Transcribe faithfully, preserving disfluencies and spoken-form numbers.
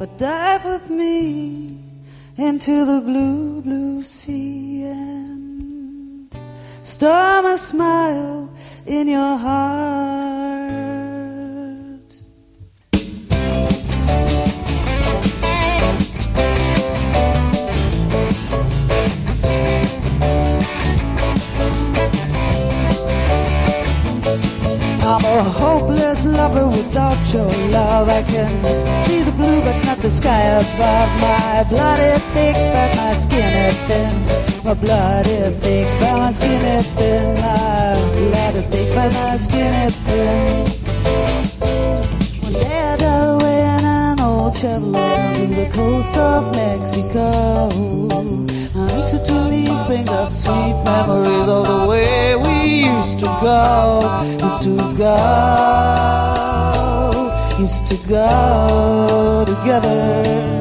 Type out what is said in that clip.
but dive with me into the blue, blue sea and storm a smile in your heart. I'm a hopeless lover without your love. I can see the blue but not the sky above. My blood is thick but my skin is thin. My blood is thick but my skin is thin. My blood is thick but my skin is thin. One day I dive away in an old Chevrolet to the coast of Mexico. Uncertainties bring up sweet memories of the way we used to go, used to go, used to go together.